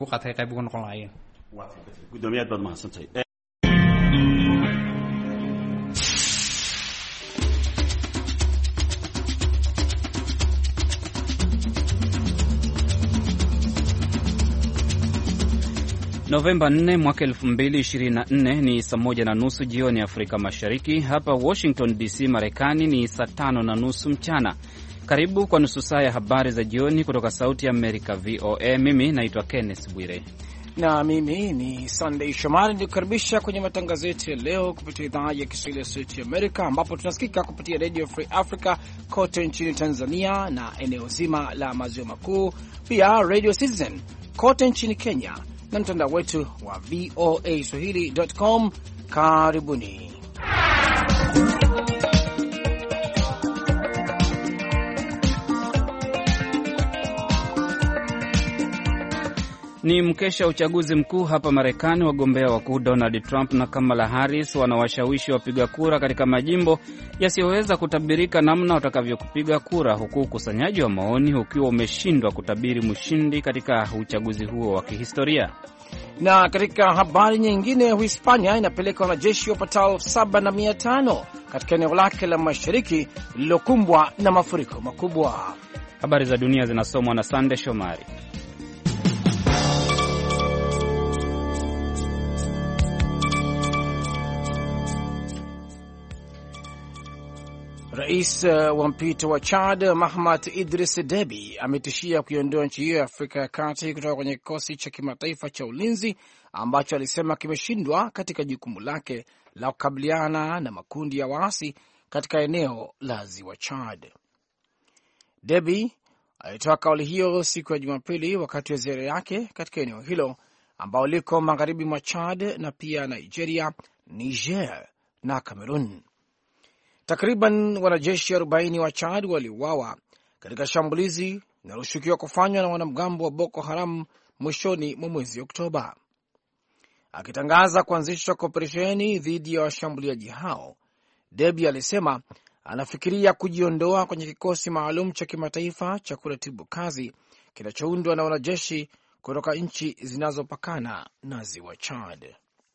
qatay qayb uga noqon lahaayeen. Gudoomiyaha baad mahadsantahay. Novemba 4 mwaka 2024 ni saa 1:30 jioni Afrika Mashariki. Hapa Washington DC Marekani ni saa 5:30 mchana. Karibu kwa nusu saa ya habari za jioni kutoka Sauti ya Amerika VOA. Mimi naitwa Kenneth Bwire na mimi ni Sunday Shomari, nikukaribisha kwenye matangazo yetu ya leo kupitia idhaa ya Kiswahili ya Sauti ya Amerika, ambapo tunasikika kupitia Radio Free Africa kote nchini Tanzania na eneo zima la maziwa makuu, pia Radio Citizen kote nchini Kenya na mtandao wetu wa voaswahili.com. Karibuni. Ni mkesha uchaguzi mkuu hapa Marekani. Wagombea wakuu Donald Trump na Kamala Harris wanawashawishi wapiga kura katika majimbo yasiyoweza kutabirika namna watakavyokupiga kura, huku ukusanyaji wa maoni ukiwa umeshindwa kutabiri mshindi katika uchaguzi huo wa kihistoria. Na katika habari nyingine, Hispania inapeleka wanajeshi wapatao 7,500 katika eneo lake la mashariki lililokumbwa na mafuriko makubwa. Habari za dunia zinasomwa na Sande Shomari. Rais wa mpito wa Chad Mahamat Idris Deby ametishia kuiondoa nchi hiyo ya Afrika ya Kati kutoka kwenye kikosi cha kimataifa cha ulinzi ambacho alisema kimeshindwa katika jukumu lake la kukabiliana na makundi ya waasi katika eneo la Ziwa Chad. Deby alitoa kauli hiyo siku ya Jumapili wakati wa ziara yake katika eneo hilo ambao liko magharibi mwa Chad na pia Nigeria, Niger na Cameroon. Takriban wanajeshi 40 wa Chad waliuawa katika shambulizi linaloshukiwa kufanywa na wanamgambo wa Boko Haram mwishoni mwa mwezi Oktoba. Akitangaza kuanzishwa kwa operesheni dhidi ya washambuliaji hao, Deby alisema anafikiria kujiondoa kwenye kikosi maalum cha kimataifa cha kuratibu kazi kinachoundwa na wanajeshi kutoka nchi zinazopakana na Ziwa Chad.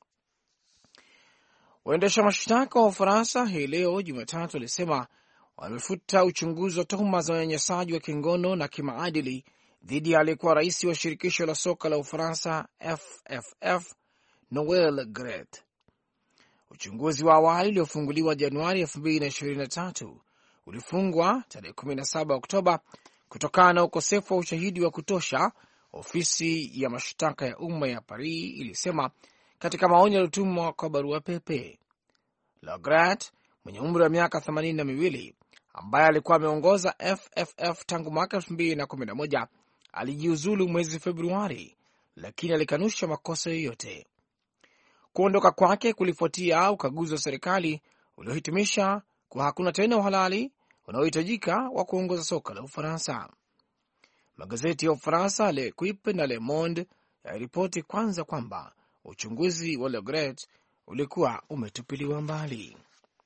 Waendesha mashtaka wa Ufaransa hii leo Jumatatu walisema wamefuta uchunguzi wa tuhuma za unyanyasaji wa kingono na kimaadili dhidi ya aliyekuwa rais wa shirikisho la soka la Ufaransa FFF Noel Gret. Uchunguzi wa awali uliofunguliwa Januari 2023 ulifungwa tarehe 17 Oktoba kutokana na ukosefu wa ushahidi wa kutosha, ofisi ya mashtaka ya umma ya Paris ilisema katika maoni yaliyotumwa kwa barua pepe. Lagrat mwenye umri wa miaka 82 ambaye alikuwa ameongoza FFF tangu mwaka 2011 alijiuzulu mwezi Februari, lakini alikanusha makosa yoyote. Kuondoka kwake kulifuatia ukaguzi wa serikali uliohitimisha kuwa hakuna tena uhalali unaohitajika wa kuongoza soka la Ufaransa. Magazeti ya Ufaransa L'Equipe na Le Monde yaliripoti kwanza kwamba uchunguzi wa Le Gret ulikuwa umetupiliwa mbali.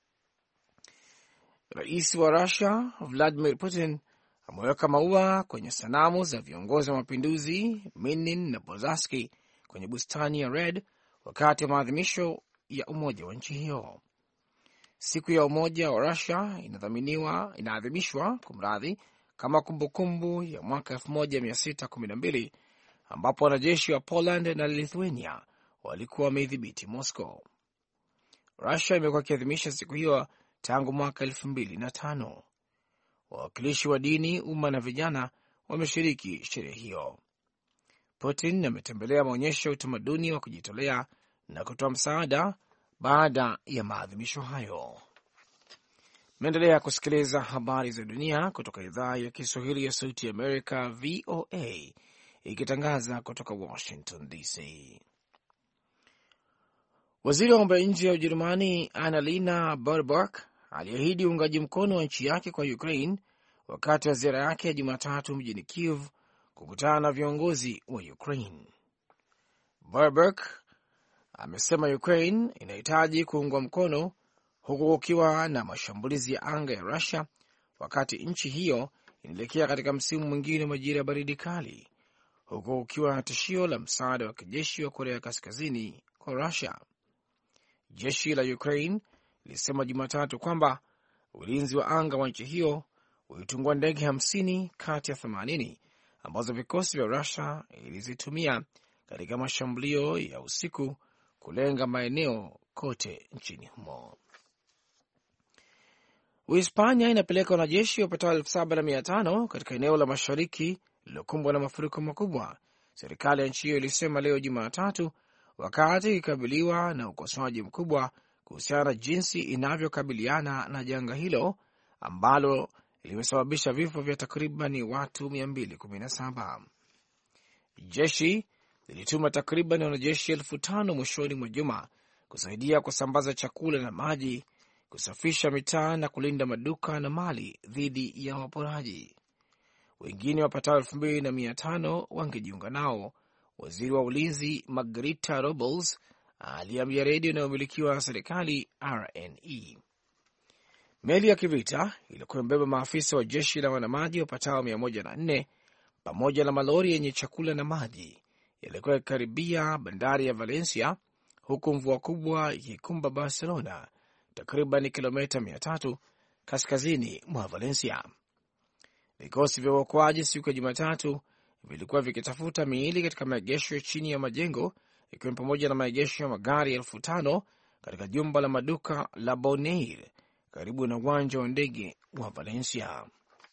Rais wa Russia Vladimir Putin ameweka maua kwenye sanamu za viongozi wa mapinduzi Minin na Bozarsky kwenye bustani ya Red wakati wa maadhimisho ya umoja wa nchi hiyo. Siku ya umoja wa Russia inaadhimishwa kama kumbukumbu ya mwaka 1612 ambapo wanajeshi wa Poland na Lithuania walikuwa wameidhibiti Moscow. Russia imekuwa ikiadhimisha siku hiyo tangu mwaka 2005. Wawakilishi wa dini, umma na vijana wameshiriki sherehe hiyo. Putin ametembelea maonyesho ya utamaduni wa kujitolea na kutoa msaada baada ya maadhimisho hayo. Mnaendelea kusikiliza habari za dunia kutoka idhaa ya Kiswahili ya Sauti ya Amerika, VOA, ikitangaza kutoka Washington DC. Waziri wa mambo ya nje ya Ujerumani Annalena Baerbock aliahidi uungaji mkono wa nchi yake kwa Ukraine wakati wa ziara yake ya Jumatatu mjini Kiev kukutana na viongozi wa Ukraine. Baerbock amesema Ukraine inahitaji kuungwa mkono huku kukiwa na mashambulizi ya anga ya Russia, wakati nchi hiyo inaelekea katika msimu mwingine wa majira ya baridi kali, huku ukiwa na tishio la msaada wa kijeshi wa Korea Kaskazini kwa Russia. Jeshi la Ukraine lilisema Jumatatu kwamba ulinzi wa anga wa nchi hiyo ulitungua ndege 50 kati ya 80 ambazo vikosi vya Russia ilizitumia katika mashambulio ya usiku kulenga maeneo kote nchini humo. Uhispania inapeleka wanajeshi wapatao 7,500 katika eneo la mashariki lililokumbwa na mafuriko makubwa, serikali ya nchi hiyo ilisema leo Jumatatu, wakati ikikabiliwa na ukosoaji mkubwa kuhusiana na jinsi inavyokabiliana na janga hilo ambalo limesababisha vifo vya takriban watu 217. Jeshi lilituma takriban wanajeshi 5,000 mwishoni mwa juma kusaidia kusambaza chakula na maji, kusafisha mitaa na kulinda maduka na mali dhidi ya waporaji. Wengine wapatao 2,500 wangejiunga nao, waziri wa ulinzi Margarita Robles aliambia redio inayomilikiwa na serikali RNE. Meli ya kivita ilikuwa imebeba maafisa wa jeshi la wanamaji wapatao 104 pamoja na malori yenye chakula na maji yalikuwa yakikaribia bandari ya Valencia, huku mvua kubwa ikikumba Barcelona, takriban kilomita 300 kaskazini mwa Valencia. Vikosi vya uokoaji siku ya Jumatatu vilikuwa vikitafuta miili katika maegesho chini ya majengo, ikiwa pamoja na maegesho ya magari 5,000 katika jumba la maduka la Bonaire karibu na uwanja wa ndege wa Valencia.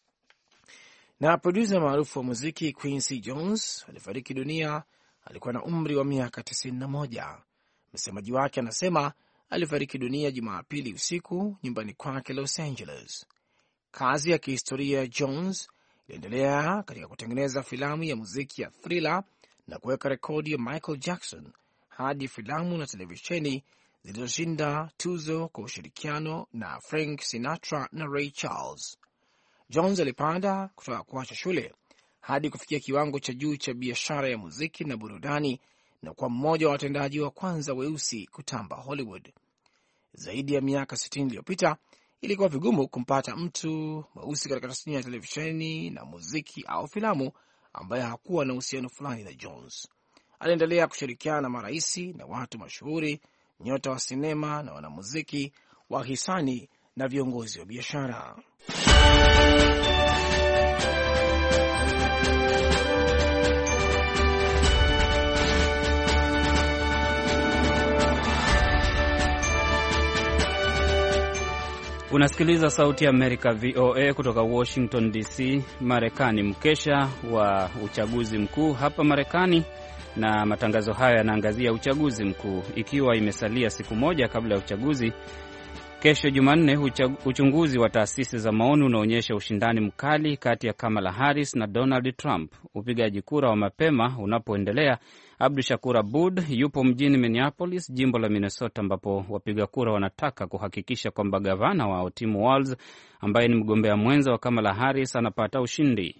Na produsa maarufu wa muziki Quincy Jones alifariki dunia. Alikuwa na umri wa miaka 91. Msemaji wake anasema alifariki dunia Jumapili usiku nyumbani kwake Los Angeles. Kazi ya kihistoria ya Jones iliendelea katika kutengeneza filamu ya muziki ya Thriller na kuweka rekodi ya Michael Jackson hadi filamu na televisheni zilizoshinda tuzo kwa ushirikiano na Frank Sinatra na Ray Charles. Jones alipanda kutoka kuacha shule hadi kufikia kiwango cha juu cha biashara ya muziki na burudani na kuwa mmoja wa watendaji wa kwanza weusi kutamba Hollywood. Zaidi ya miaka 60 iliyopita ilikuwa vigumu kumpata mtu mweusi katika tasnia ya televisheni na muziki au filamu ambaye hakuwa na uhusiano fulani na Jones. Aliendelea kushirikiana na maraisi na watu mashuhuri, nyota wa sinema na wanamuziki, wahisani na viongozi wa biashara. Unasikiliza Sauti ya Amerika, VOA, kutoka Washington DC, Marekani. Mkesha wa uchaguzi mkuu hapa Marekani, na matangazo haya yanaangazia uchaguzi mkuu ikiwa imesalia siku moja kabla ya uchaguzi. Kesho Jumanne, uchunguzi wa taasisi za maoni unaonyesha ushindani mkali kati ya Kamala Harris na Donald Trump. Upigaji kura wa mapema unapoendelea, Abdu Shakur Abud yupo mjini Minneapolis, jimbo la Minnesota, ambapo wapiga kura wanataka kuhakikisha kwamba gavana wao Tim Walz, ambaye ni mgombea mwenza wa Kamala Harris, anapata ushindi.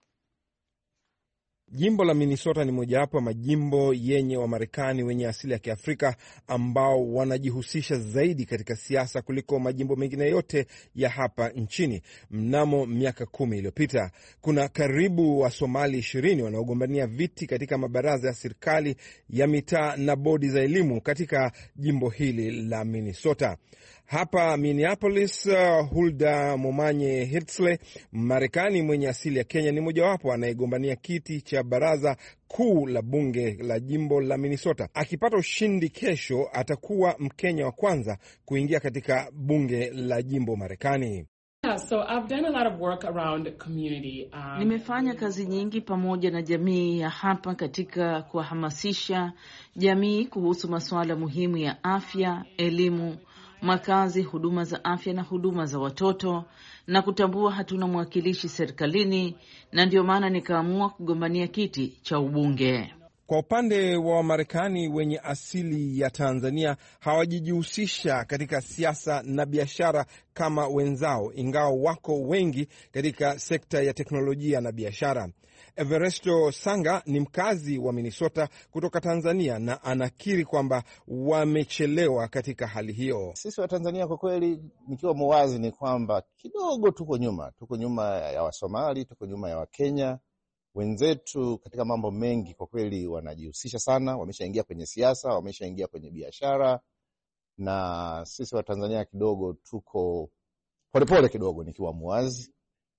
Jimbo la Minnesota ni mojawapo ya majimbo yenye Wamarekani wenye asili ya Kiafrika ambao wanajihusisha zaidi katika siasa kuliko majimbo mengine yote ya hapa nchini. Mnamo miaka 10 iliyopita, kuna karibu wa Somali 20 wanaogombania viti katika mabaraza ya serikali ya mitaa na bodi za elimu katika jimbo hili la Minnesota. Hapa Minneapolis, Hulda Momanye Hirtle, Marekani mwenye asili ya Kenya, ni mojawapo anayegombania kiti cha baraza kuu la bunge la jimbo la Minnesota. Akipata ushindi kesho, atakuwa Mkenya wa kwanza kuingia katika bunge la jimbo Marekani. Nimefanya kazi nyingi pamoja na jamii ya hapa katika kuhamasisha jamii kuhusu masuala muhimu ya afya, elimu, makazi, huduma za afya na huduma za watoto, na kutambua hatuna mwakilishi serikalini, na ndio maana nikaamua kugombania kiti cha ubunge. Kwa upande wa Wamarekani wenye asili ya Tanzania, hawajijihusisha katika siasa na biashara kama wenzao, ingawa wako wengi katika sekta ya teknolojia na biashara. Everesto Sanga ni mkazi wa Minnesota kutoka Tanzania na anakiri kwamba wamechelewa katika hali hiyo. Sisi wa Tanzania kwa kweli, nikiwa muwazi, ni kwamba kidogo tuko nyuma ya Wasomali, tuko nyuma ya Wakenya, Wenzetu katika mambo mengi kwa kweli wanajihusisha sana, wameshaingia kwenye siasa, wameshaingia kwenye biashara, na sisi wa Tanzania kidogo tuko polepole kidogo, nikiwa muwazi.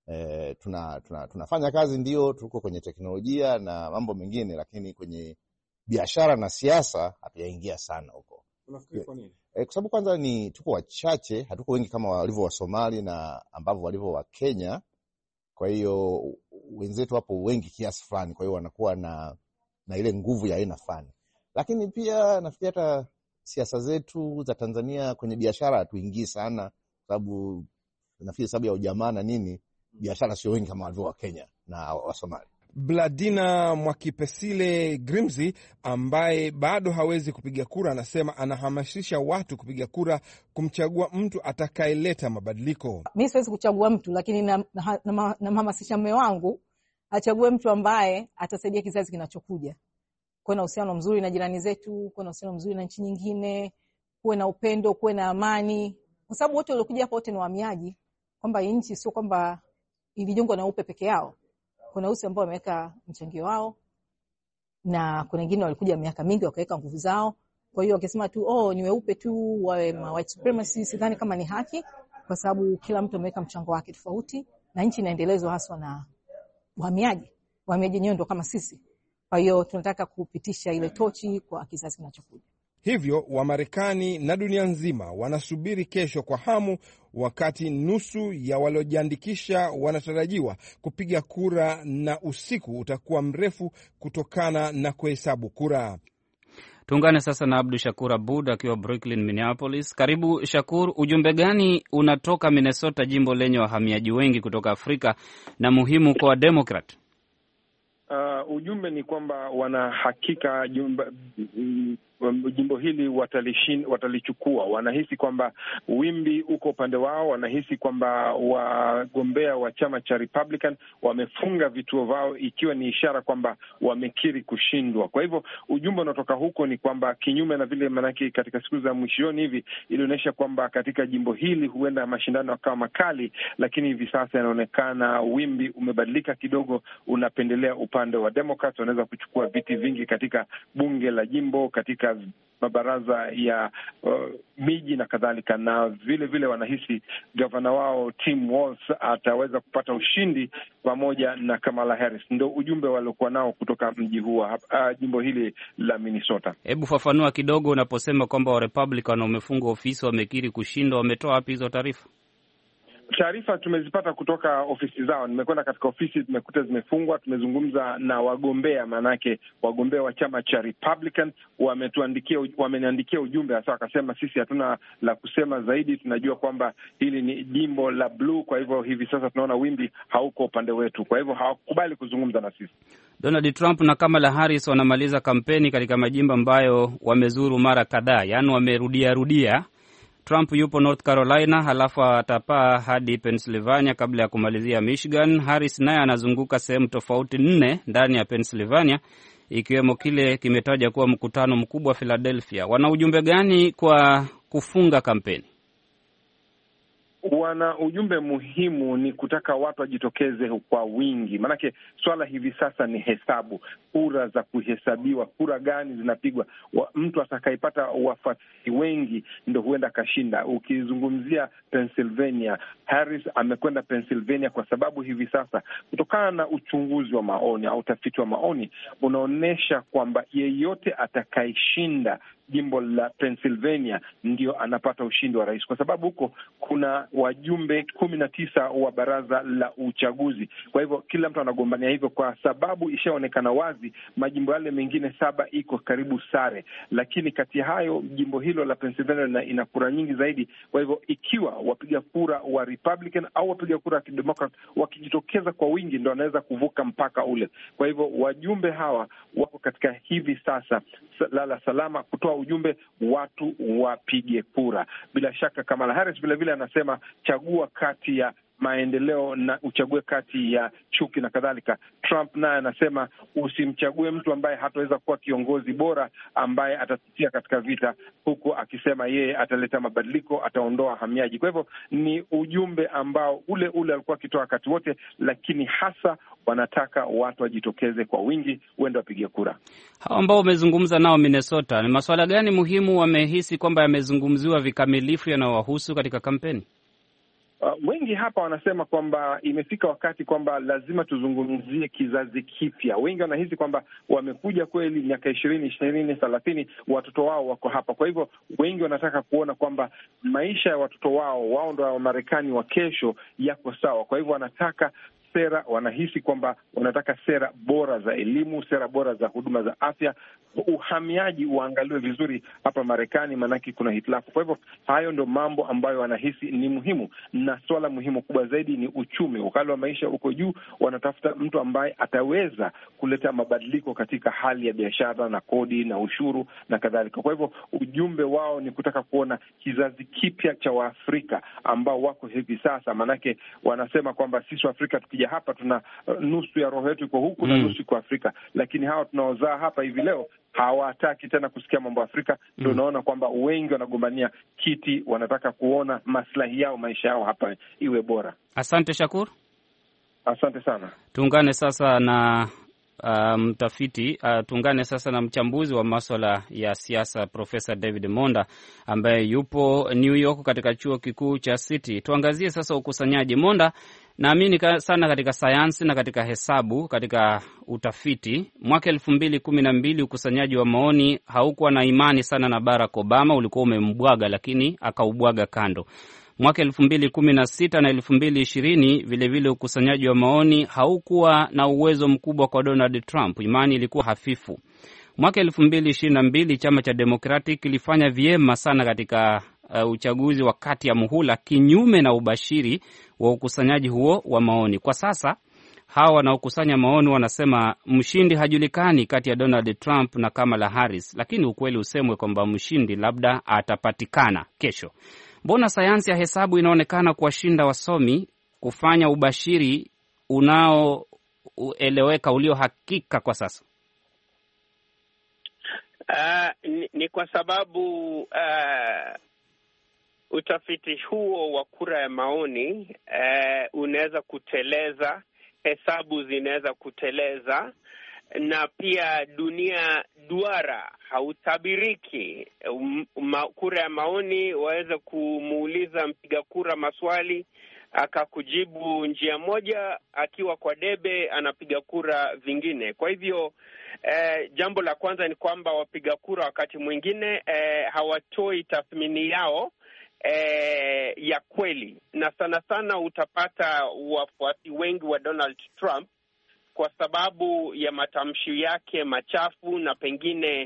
Tunafanya kazi, ndio tuko kwenye teknolojia na mambo mengine, lakini kwenye biashara na siasa hatujaingia sana huko. Unafikiri kwa nini? Kwa sababu kwanza ni tuko wachache, hatuko wengi kama walivyo wa Somali na ambavyo walivyo wa Kenya. Kwa hiyo wenzetu hapo wengi kiasi fulani, kwa hiyo wanakuwa na ile nguvu ya aina fulani. Lakini pia nafikiri hata siasa zetu za Tanzania kwenye biashara hatuingii sana, sababu nafikiri sababu ya ujamaa na nini, biashara sio wengi kama walivyo wa Kenya na wa Somali. Bladina Mwakipesile Grimzi ambaye bado hawezi kupiga kura anasema anahamasisha watu kupiga kura kumchagua mtu atakayeleta mabadiliko. Mimi siwezi kuchagua mtu, lakini namhamasisha mume wangu achague mtu ambaye atasaidia kizazi kinachokuja. Kuwe na uhusiano mzuri na jirani zetu, kuwe na uhusiano mzuri na nchi nyingine, kuwe na upendo, kuwe na amani. Kwa sababu wote waliokuja hapa wote ni wahamiaji, kwamba nchi sio kwamba ilijengwa na upe peke yao. Kuna watu ambao wameweka mchango wao na kuna wengine walikuja miaka mingi wakaweka nguvu zao. Kwa hiyo wakisema tu ni weupe tu wawe white supremacy, sidhani kama ni haki, kwa sababu kila mtu ameweka mchango wake tofauti na nchi inaendelezwa haswa na wahamiaji. Wahamiaji wenyewe ndio kama sisi. Kwa hiyo tunataka kupitisha ile tochi kwa kizazi kinachokuja. Hivyo Wamarekani na dunia nzima wanasubiri kesho kwa hamu, wakati nusu ya waliojiandikisha wanatarajiwa kupiga kura na usiku utakuwa mrefu kutokana na kuhesabu kura. Tuungane sasa na Abdu Shakur Abud akiwa Brooklyn, Minneapolis. Karibu Shakur, ujumbe gani unatoka Minnesota, jimbo lenye wahamiaji wengi kutoka Afrika na muhimu kwa Democrat? Ujumbe ni kwamba wanahakika jimbo hili watalichukua. Wanahisi kwamba wimbi uko upande wao. Wanahisi kwamba wagombea wa chama cha Republican wamefunga vituo vao, ikiwa ni ishara kwamba wamekiri kushindwa. Kwa hivyo ujumbe unaotoka huko ni kwamba, kinyume na vile manake katika siku za mwishoni hivi ilionyesha kwamba katika jimbo hili huenda mashindano yakawa makali, lakini hivi sasa inaonekana wimbi umebadilika kidogo, unapendelea upande wa Democrats. Wanaweza kuchukua viti vingi katika bunge la jimbo, katika mabaraza ya miji na kadhalika, na vile vile wanahisi gavana wao Tim Walz ataweza kupata ushindi pamoja na Kamala Harris. Ndio ujumbe waliokuwa nao kutoka mji huu jimbo hili la Minnesota. Hebu fafanua kidogo, unaposema kwamba wa Republican wamefunga ofisi, wamekiri kushindwa, wametoa wapi hizo taarifa? Taarifa tumezipata kutoka ofisi zao. Nimekwenda katika ofisi, tumekuta zimefungwa. Tumezungumza na wagombea, manake wagombea wa chama cha Republican wameniandikia ujumbe hasa, wakasema sisi hatuna la kusema zaidi, tunajua kwamba hili ni jimbo la blue, kwa hivyo hivi sasa tunaona wimbi hauko upande wetu, kwa hivyo hawakubali kuzungumza na sisi. Donald Trump na Kamala Harris wanamaliza kampeni katika majimbo ambayo wamezuru mara kadhaa, yaani wamerudia. Trump yupo North Carolina, halafu atapaa hadi Pennsylvania kabla ya kumalizia Michigan. Harris naye anazunguka sehemu tofauti 4 ndani ya Pennsylvania, ikiwemo kile kimetaja kuwa mkutano mkubwa Philadelphia. Wana ujumbe gani kwa kufunga kampeni? Wana ujumbe muhimu, ni kutaka watu wajitokeze kwa wingi. Maanake swala hivi sasa ni hesabu, kura za kuhesabiwa, kura gani zinapigwa. Mtu atakayepata wafuasi wengi ndo huenda kashinda. Ukizungumzia Pennsylvania, Harris amekwenda Pennsylvania kwa sababu hivi sasa, kutokana na uchunguzi wa maoni au utafiti wa maoni, unaonyesha kwamba yeyote atakayeshinda jimbo la Pennsylvania ndio anapata ushindi wa rais, kwa sababu huko kuna wajumbe 19 wa baraza la uchaguzi. Kwa hivyo kila mtu anagombania hivyo, kwa sababu ishaonekana wazi majimbo yale mengine 7 iko karibu sare, lakini kati ya hayo jimbo hilo la Pennsylvania ina kura nyingi zaidi. Kwa hivyo ikiwa wapiga kura wa Republican au wapiga kura wa Democrat wakijitokeza kwa wingi, ndio wanaweza kuvuka mpaka ule. Kwa hivyo wajumbe hawa wako katika hivi sasa lala salama kutoa ujumbe watu wapige kura. Bila shaka Kamala Harris vile vile anasema chagua kati ya maendeleo na uchague kati ya chuki na kadhalika. Trump naye anasema usimchague mtu ambaye hataweza kuwa kiongozi bora ambaye atatitia katika vita, huku akisema yeye ataleta mabadiliko, ataondoa wahamiaji. Kwa hivyo ni ujumbe ambao ule alikuwa akitoa wakati wote, lakini hasa wanataka watu wajitokeze kwa wingi, uende wapige kura. Hao ambao wamezungumza nao Minnesota, ni masuala gani muhimu wamehisi kwamba yamezungumziwa vikamilifu yanayowahusu katika kampeni? Wengi hapa wanasema kwamba imefika wakati kwamba lazima tuzungumzie kizazi kipya. Wengi wanahisi kwamba wamekuja kweli miaka 20, 30, watoto wao wako hapa. Kwa hivyo wengi wanataka kuona kwamba maisha ya watoto wao ndio Wamarekani wa kesho yako sawa. Kwa hivyo wanataka sera, wanahisi kwamba wanataka sera bora za elimu, sera bora za huduma za afya, uhamiaji uangaliwe vizuri hapa Marekani, maanake kuna hitilafu. Kwa hivyo hayo ndio mambo ambayo wanahisi ni muhimu, na swala muhimu kubwa zaidi ni uchumi. Ukali wa maisha uko juu, wanatafuta mtu ambaye ataweza kuleta mabadiliko katika hali ya biashara na kodi na ushuru na kadhalika. Kwa hivyo ujumbe wao ni kutaka kuona kizazi kipya cha Waafrika ambao wako hivi sasa, maanake wanasema kwamba sisi Waafrika tukija hapa tuna nusu ya roho yetu iko huku na nusu iko Afrika, lakini hawa tunaozaa hapa hivi leo hawataki tena kusikia mambo ya Afrika. Ndio unaona kwamba wengi wanagombania kiti, wanataka kuona maslahi yao, maisha yao hapa iwe bora. Asante Shakur. Asante sana. Tuungane sasa na mtafiti tuungane sasa na mchambuzi wa masuala ya siasa Profesa David Monda ambaye yupo New York katika chuo kikuu cha City. Tuangazie sasa ukusanyaji. Monda, naamini sana katika sayansi na katika hesabu, katika utafiti. Mwaka 2012 ukusanyaji wa maoni haukuwa na imani sana na Barack Obama, ulikuwa umembwaga, lakini akaubwaga kando. Mwaka 2016 na 2020 vilevile ukusanyaji wa maoni haukuwa na uwezo mkubwa kwa Donald Trump, imani ilikuwa hafifu. Mwaka 2022 chama cha Democratic kilifanya vyema sana katika uchaguzi wa kati ya muhula, kinyume na ubashiri wa ukusanyaji huo wa maoni. Kwa sasa hawa wanaokusanya maoni wanasema mshindi hajulikani kati ya Donald Trump na Kamala Harris, lakini ukweli usemwe kwamba mshindi labda atapatikana kesho. Mbona sayansi ya hesabu inaonekana kuwashinda wasomi kufanya ubashiri unaoeleweka, ulio hakika kwa sasa? Ni kwa sababu utafiti huo wa kura ya maoni unaweza kuteleza, hesabu zinaweza kuteleza, na pia dunia duara, hautabiriki. Kura ya maoni waweza kumuuliza mpiga kura maswali akakujibu njia moja, akiwa kwa debe anapiga kura vingine. Kwa hivyo jambo la kwanza ni kwamba wapiga kura wakati mwingine hawatoi tathmini yao ya kweli, na sana sana utapata wafuasi wengi wa Donald Trump kwa sababu ya matamshi yake machafu, na pengine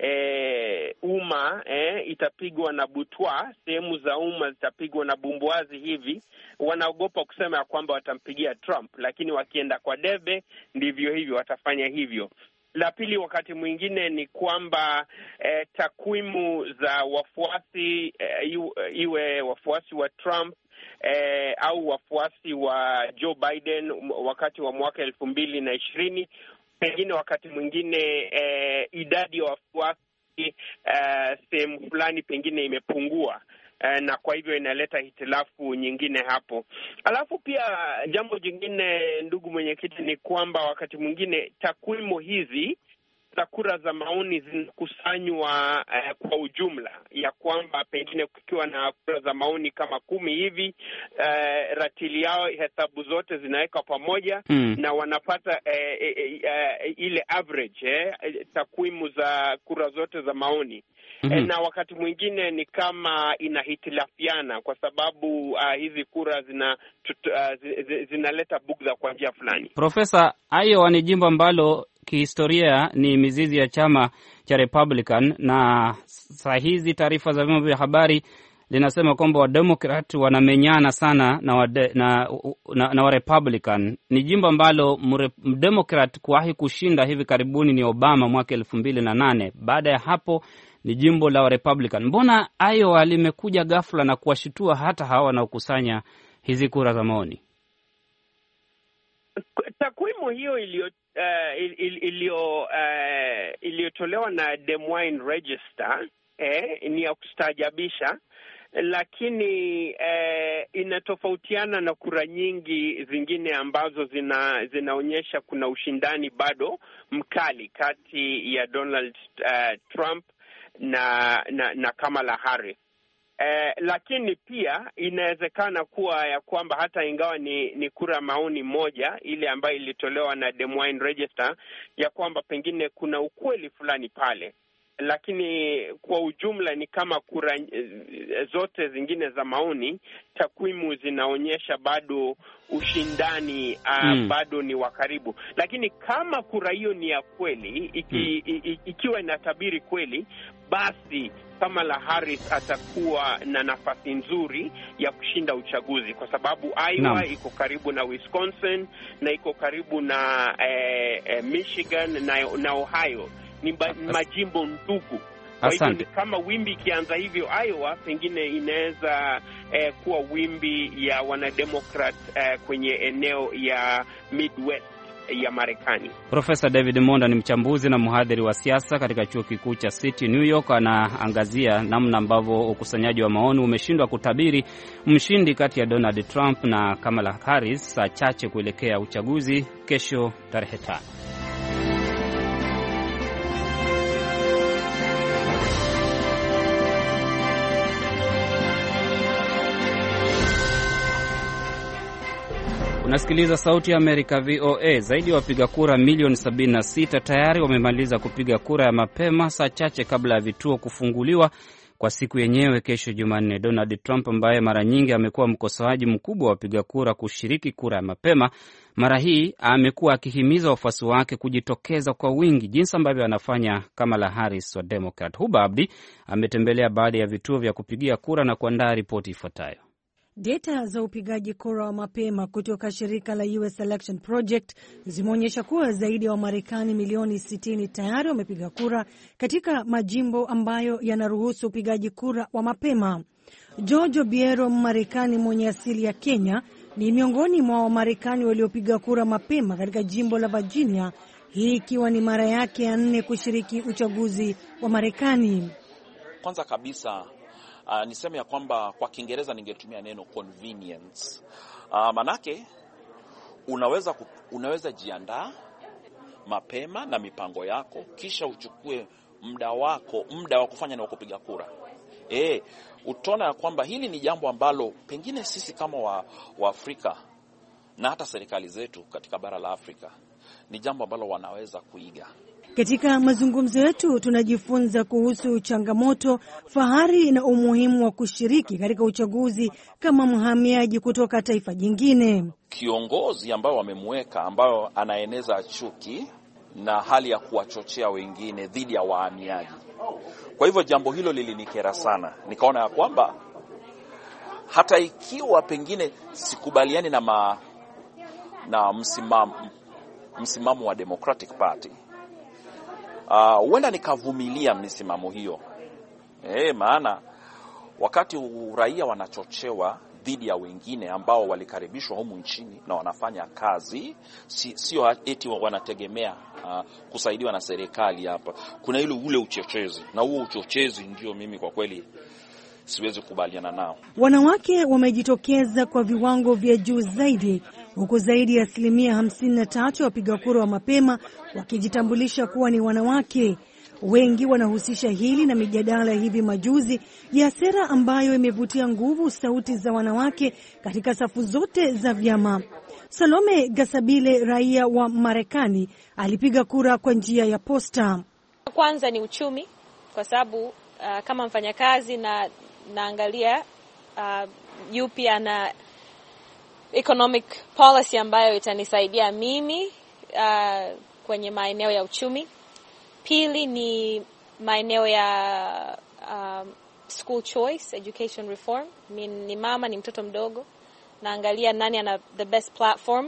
itapigwa na butwa, sehemu za umma zitapigwa na bumbuazi hivi, wanaogopa kusema ya kwamba watampigia Trump, lakini wakienda kwa debe ndivyo hivyo watafanya hivyo. La pili, wakati mwingine ni kwamba takwimu za wafuasi iwe wafuasi wa Trump au wafuasi wa Joe Biden wakati wa mwaka 2020, pengine wakati mwingine idadi ya wafuasi sehemu fulani pengine imepungua, na kwa hivyo inaleta hitilafu nyingine hapo. Alafu pia jambo jingine, ndugu mwenyekiti, ni kwamba wakati mwingine takwimu hizi za kura za maoni zinakusanywa kwa ujumla, ya kwamba pengine kukiwa na kura za maoni kama 10 hivi, ratili yao, hesabu zote zinawekwa pamoja na wanapata ile average, takwimu za kura zote za maoni. Na wakati mwingine ni kama inahitilafiana kwa sababu hizi kura zinaleta bugdha kwa njia fulani. Profesa, Iowa ni jimbo ambalo kihistoria ni mizizi ya chama cha Republican, na saa hizi taarifa za vyombo vya habari linasema kwamba Wademokrat wanamenyana sana na wa Republican. Ni jimbo ambalo Democrat kuwahi kushinda hivi karibuni ni Obama mwaka 2008. Baada ya hapo ni jimbo la Republican. Mbona Iowa limekuja ghafla na kuwashitua hata hawa wanaokusanya hizi kura za maoni? Takwimu hiyo iliyotolewa na Des Moines Register ni ya kustaajabisha, lakini inatofautiana na kura nyingi zingine ambazo zinaonyesha kuna ushindani bado mkali kati ya Donald Trump na Kamala Harris. Lakini pia inawezekana kuwa ya kwamba hata ingawa ni kura maoni moja ile ambayo ilitolewa na Des Moines Register, ya kwamba pengine kuna ukweli fulani pale, lakini kwa ujumla ni kama kura zote zingine za maoni, takwimu zinaonyesha bado ushindani bado ni wa karibu. Lakini kama kura hiyo ni ya kweli, ikiwa inatabiri kweli, basi Kamala Harris atakuwa na nafasi nzuri ya kushinda uchaguzi, kwa sababu Iowa iko karibu na Wisconsin na iko karibu na Michigan na Ohio. Ni majimbo ndugu. Kwa hivyo ni kama wimbi ikianza hivyo Iowa, pengine inaweza kuwa wimbi ya wanademokrat kwenye eneo ya Midwest ya Marekani. Profesa David Monda ni mchambuzi na mhadhiri wa siasa katika chuo kikuu cha City New York. Anaangazia namna ambavyo ukusanyaji wa maoni umeshindwa kutabiri mshindi kati ya Donald Trump na Kamala Harris saa chache kuelekea uchaguzi kesho tarehe 5. Unasikiliza Sauti ya Amerika, VOA. Zaidi ya wapiga kura milioni 76 tayari wamemaliza kupiga kura ya mapema saa chache kabla ya vituo kufunguliwa kwa siku yenyewe kesho Jumanne. Donald Trump, ambaye mara nyingi amekuwa mkosoaji mkubwa wa wapiga kura kushiriki kura ya mapema, mara hii amekuwa akihimiza wafuasi wake kujitokeza kwa wingi, jinsi ambavyo anafanya Kamala Harris wa Democrat. Huba Abdi ametembelea baadhi ya vituo vya kupigia kura na kuandaa ripoti ifuatayo. Data za upigaji kura wa mapema kutoka shirika la US Election Project zimeonyesha kuwa zaidi ya Wamarekani milioni 60 tayari wamepiga kura katika majimbo ambayo yanaruhusu upigaji kura wa mapema. George Obiero, Mmarekani mwenye asili ya Kenya, ni miongoni mwa Wamarekani waliopiga kura mapema katika jimbo la Virginia, hii ikiwa ni mara yake ya 4 kushiriki uchaguzi wa Marekani. Kwanza kabisa niseme ya kwamba kwa Kiingereza ningetumia neno convenience. Manake unaweza jiandaa mapema na mipango yako, kisha uchukue muda wa kufanya na kupiga kura. Utaona ya kwamba hili ni jambo ambalo pengine sisi kama wa Afrika na hata serikali zetu katika bara la Afrika ni jambo ambalo wanaweza kuiga. Katika mazungumzo yetu tunajifunza kuhusu changamoto, fahari na umuhimu wa kushiriki katika uchaguzi kama mhamiaji kutoka taifa jingine. Kiongozi ambao wamemweka, ambao anaeneza chuki na hali ya kuwachochea wengine dhidi ya wahamiaji. Kwa hivyo jambo hilo lilinikera sana. Nikaona ya kwamba hata ikiwa pengine sikubaliani na msimamo wa Democratic Party, huenda nikavumilia misimamo hiyo. Maana wakati raia wanachochewa dhidi ya wengine ambao walikaribishwa humu nchini na wanafanya kazi, sio eti wanategemea kusaidiwa na serikali hapa. Kuna ule uchochezi, na huo uchochezi ndio mimi kwa kweli siwezi kubaliana nao. Wanawake wamejitokeza kwa viwango vya juu zaidi, huku zaidi ya 53% wapiga kura wa mapema wakijitambulisha kuwa ni wanawake. Wengi wanahusisha hili na mijadala hivi majuzi ya sera ambayo imevutia nguvu sauti za wanawake katika safu zote za vyama. Salome Gasabile, raia wa Marekani, alipiga kura kwa njia ya posta. Kwanza ni uchumi, kwa sababu kama mfanyakazi naangalia yupi ana economic policy ambayo itanisaidia mimi kwenye maeneo ya uchumi. Pili ni maeneo ya school choice, education reform. Ni mama, ni mtoto mdogo, naangalia nani ana the best platform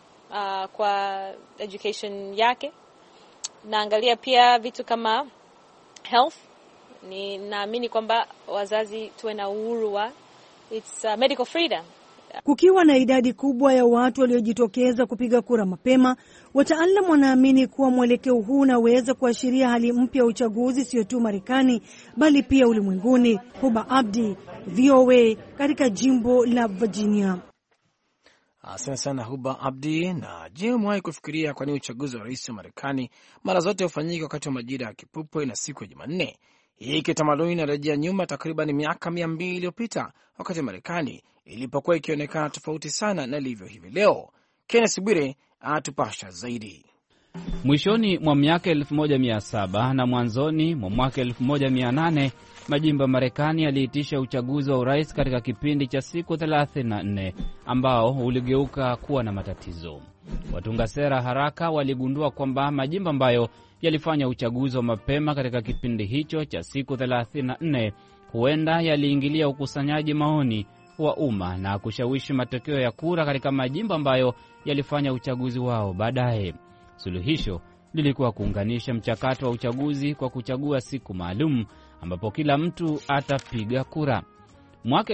kwa education yake. Naangalia pia vitu kama health. Naamini kwamba wazazi tuwe na uhuru wa medical freedom. Kukiwa na idadi kubwa ya watu waliojitokeza kupiga kura mapema, wataalam wanaamini kuwa mwelekeo huu unaweza kuashiria hali mpya ya uchaguzi, sio tu Marekani bali pia ulimwenguni. Huba Abdi, VOA, katika jimbo la Virginia. Asante sana Huba Abdi. Na je, umewahi kufikiria kwa nini uchaguzi wa rais wa Marekani mara zote hufanyika wakati wa majira ya kipupwe na siku ya Jumanne? Hii kitamaduni inarejea nyuma takriban miaka 200 iliyopita, wakati Marekani ilipokuwa ikionekana tofauti sana na ilivyo hivi leo. Kenneth Bwire atupasha zaidi. Mwishoni mwa miaka 1700 na mwanzoni mwa mwaka 1800 majimbo ya Marekani yaliitisha uchaguzi wa urais katika kipindi cha siku 34 ambao uligeuka kuwa na matatizo. Watunga sera haraka waligundua kwamba majimbo ambayo yalifanya uchaguzi wa mapema katika kipindi hicho cha siku 34 huenda yaliingilia ukusanyaji maoni wa umma na kushawishi matokeo ya kura katika majimbo ambayo yalifanya uchaguzi wao baadaye. Suluhisho lilikuwa kuunganisha mchakato wa uchaguzi kwa kuchagua siku maalum ambapo kila mtu atapiga kura. Mwaka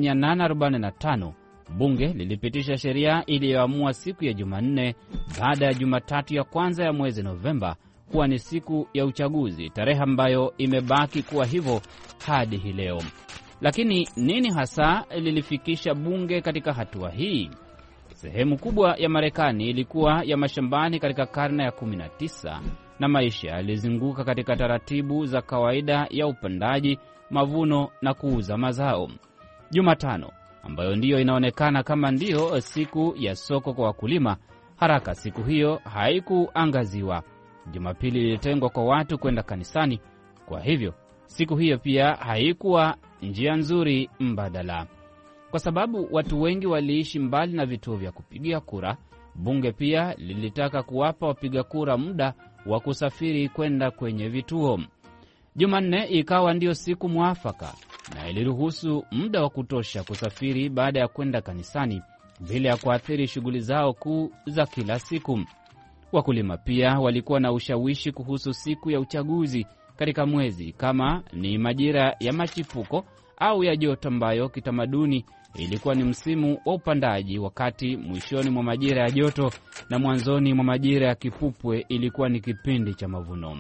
1845 bunge lilipitisha sheria iliyoamua siku ya Jumanne baada ya Jumatatu ya kwanza ya mwezi Novemba kuwa ni siku ya uchaguzi, tarehe ambayo imebaki kuwa hivyo hadi hii leo. Lakini nini hasa lilifikisha bunge katika hatua hii? Sehemu kubwa ya Marekani ilikuwa ya mashambani katika karne ya 19 na maisha yalizunguka katika taratibu za kawaida ya upandaji, mavuno na kuuza mazao. Jumatano, ambayo ndiyo inaonekana kama ndiyo siku ya soko kwa wakulima, haraka siku hiyo haikuangaziwa. Jumapili ilitengwa kwa watu kwenda kanisani, kwa hivyo siku hiyo pia haikuwa njia nzuri mbadala. Kwa sababu watu wengi waliishi mbali na vituo vya kupigia kura, bunge pia lilitaka kuwapa wapiga kura muda wa kusafiri kwenda kwenye vituo. Jumanne ikawa ndio siku mwafaka na iliruhusu muda wa kutosha kusafiri baada ya kwenda kanisani bila ya kuathiri shughuli zao kuu za kila siku. Wakulima pia walikuwa na ushawishi kuhusu siku ya uchaguzi katika mwezi, kama ni majira ya machipuko au ya joto ambayo kitamaduni ilikuwa ni msimu wa upandaji, wakati mwishoni mwa majira ya joto na mwanzoni mwa majira ya kipupwe ilikuwa ni kipindi cha mavuno.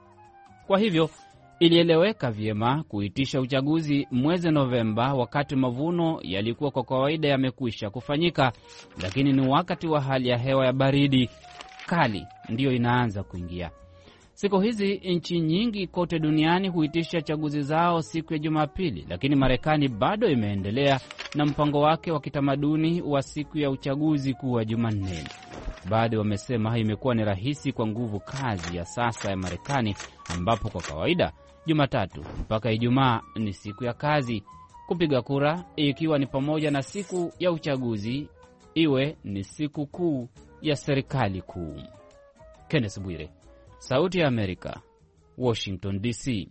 Kwa hivyo ilieleweka vyema kuitisha uchaguzi mwezi Novemba wakati mavuno yalikuwa kwa kawaida yamekwisha kufanyika, lakini ni wakati wa hali ya hewa ya baridi kali ndiyo inaanza kuingia. Siku hizi nchi nyingi kote duniani huitisha chaguzi zao siku ya Jumapili, lakini Marekani bado imeendelea na mpango wake wa kitamaduni wa siku ya uchaguzi kuwa Jumanne. Baadhi wamesema imekuwa ni rahisi kwa nguvu kazi ya sasa ya Marekani, ambapo kwa kawaida Jumatatu mpaka Ijumaa ni siku ya kazi, kupiga kura ikiwa ni pamoja na siku ya uchaguzi iwe ni siku kuu ya serikali kuu. Kenneth Bwire, Sauti ya Amerika, Washington DC.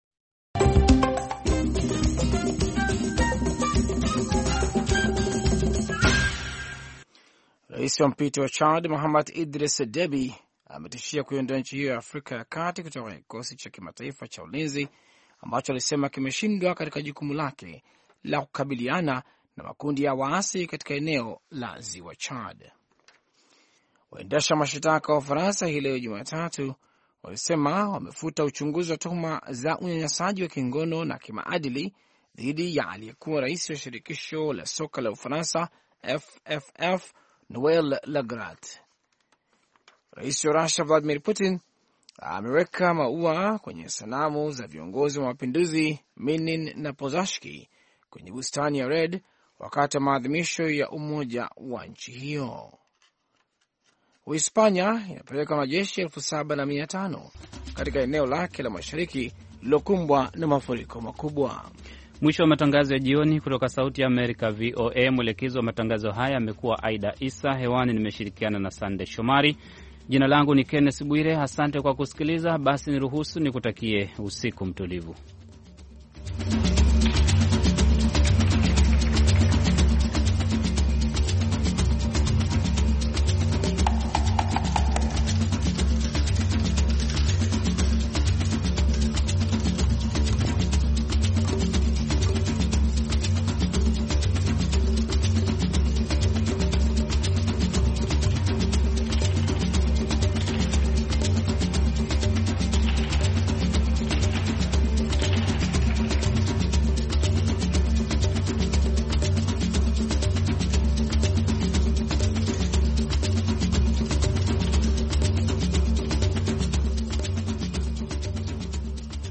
Rais wa mpito wa Chad Mohamed Idris Deby ametishia kuiondoa nchi hiyo ya Afrika ya Kati kutoka kwenye kikosi cha kimataifa cha ulinzi ambacho alisema kimeshindwa katika jukumu lake la kukabiliana na makundi ya waasi katika eneo la Ziwa Chad. Waendesha mashitaka wa Ufaransa hii leo Jumatatu walisema wamefuta uchunguzi wa tuhuma za unyanyasaji wa kingono na kimaadili dhidi ya aliyekuwa rais wa shirikisho la soka la Ufaransa FFF Noel Lagrat. Rais wa Russia Vladimir Putin ameweka maua kwenye sanamu za viongozi wa mapinduzi Minin na Pozashki kwenye bustani ya Red wakati wa maadhimisho ya umoja wa nchi hiyo. Uhispania inapeleka majeshi 7,500 katika eneo lake la mashariki lilokumbwa na mafuriko makubwa. Mwisho wa matangazo ya jioni kutoka Sauti ya Amerika VOA. Mwelekezi wa matangazo haya amekuwa Aida Isa. Hewani nimeshirikiana na Sande Shomari. Jina langu ni Kenneth Bwire. Asante kwa kusikiliza. Basi niruhusu nikutakie usiku mtulivu.